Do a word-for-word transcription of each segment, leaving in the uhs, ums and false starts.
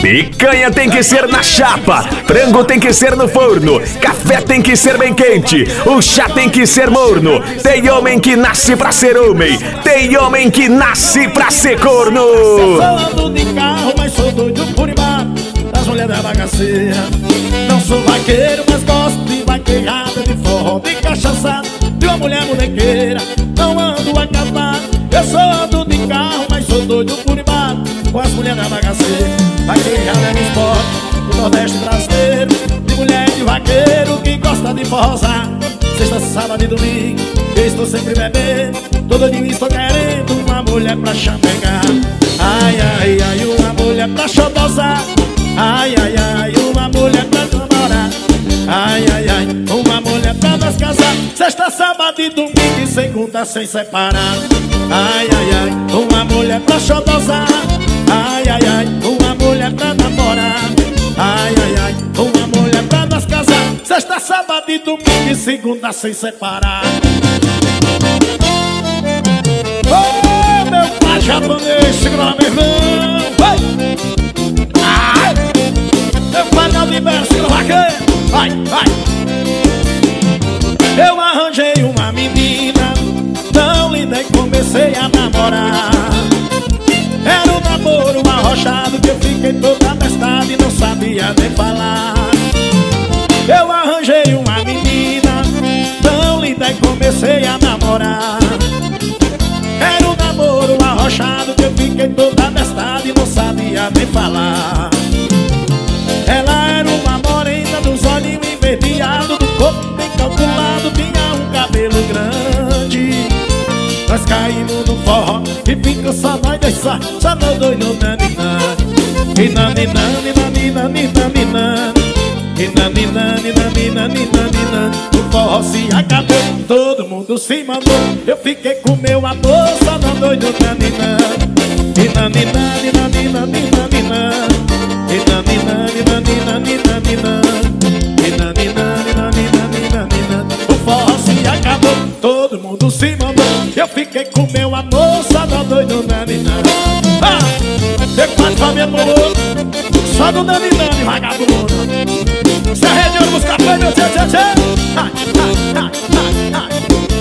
Picanha tem que ser na chapa, frango tem que ser no forno, café tem que ser bem quente, o chá tem que ser morno. Tem homem que nasce pra ser homem, tem homem que nasce pra ser corno. Eu ando de carro, mas sou doido por embaixo das mulheres da bagaceira. Não sou vaqueiro, mas gosto de vaqueirada, de forró, de cachaçada, de uma mulher bonequeira. Não ando a cavalo, eu só ando de carro, mas sou doido por embaixo com as mulheres da bagaceira. Vaqueirada é um esporte do Nordeste brasileiro, de mulher de vaqueiro que gosta de forrosar. Sexta, sábado e domingo, eu estou sempre bebendo, todo dia estou querendo uma mulher pra chamegar. Ai, ai, ai, uma mulher pra xodosar. Ai, ai, ai, uma mulher pra namorar. Ai, ai, ai, uma mulher pra nós casar. Sexta, sábado e domingo e segunda sem separar. Ai, ai, ai, uma mulher pra xodosar. Ai, ai, ai, uma mulher pra namorar. Ai, ai, ai, uma mulher pra nós casar. Sexta, sábado e domingo e segunda sem separar. Oh, meu pai japonês, segura meu irmão. Vai! Ai! Meu pai não libera, segura o vaqueiro. Vai, vai! Eu arranjei uma menina tão linda e comecei a namorar. Era um namoro arrochado que eu fiquei toda abestada e não sabia nem falar. Eu arranjei uma menina tão linda e comecei a namorar. Era um namoro arrochado que eu fiquei toda abestada e não sabia nem falar. Ela era uma morena dos olhos enverdeados, do corpo bem calculado, tinha um cabelo grande. Nós caímos no forró e fica só nós dois só, só nós dois no naninã. E naninã, naninã, naninã, e naninã, naninã, naninã. O forró se acabou, todo mundo se mandou. Eu fiquei com meu amor, só nós dois no naninã. E naninã, naninã, naninã, e naninã, naninã, naninã, e naninã, naninã, naninã. O forró se acabou, todo mundo se mandou. Eu fiquei com meu amor, só nós dois no naninã. Ah, depois pra minha amor, só no naninã, vagabundo. Se arrede de buscar foi meu tchê, tchê, tchê. Ai, ai, ai, ai,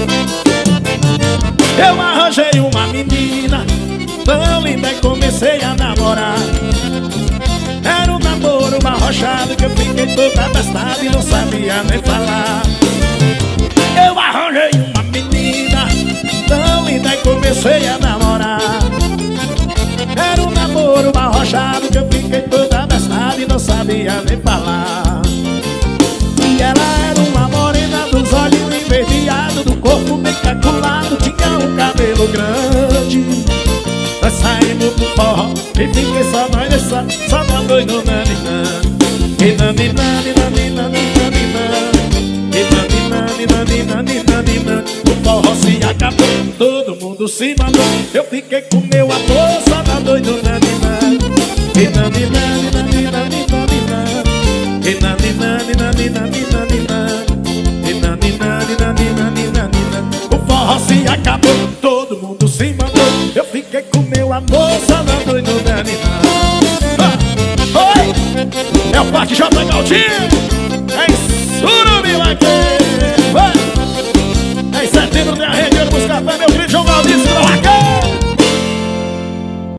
ai. Eu arranjei uma menina tão linda e comecei a namorar. Era um namoro arrochado que eu fiquei toda abestada e não sabia nem falar. Eu arranjei uma menina tão linda e comecei a namorar. Era um namoro arrochado que eu fiquei toda abestada e não sabia nem falar. E ela era uma morena dos olhos enverdeados, do corpo bem calculado, tinha um cabelo grande. Nós saímos do forró e fiquei só nós dois só, só nós dois no naninã. E naninã, naninã, naninã, e naninã, naninã, naninã. O forró se acabou, todo mundo se mandou. Eu fiquei com meu amor, só nós dois no naninã. E naninã, naninã, naninã, e naninã, naninã, naninã, e naninã, naninã, naninã. O forró se acabou, todo mundo se mandou. Eu fiquei com meu amor, só nós dois no naninã. Ah, oi! É o Parque J. Galdinho.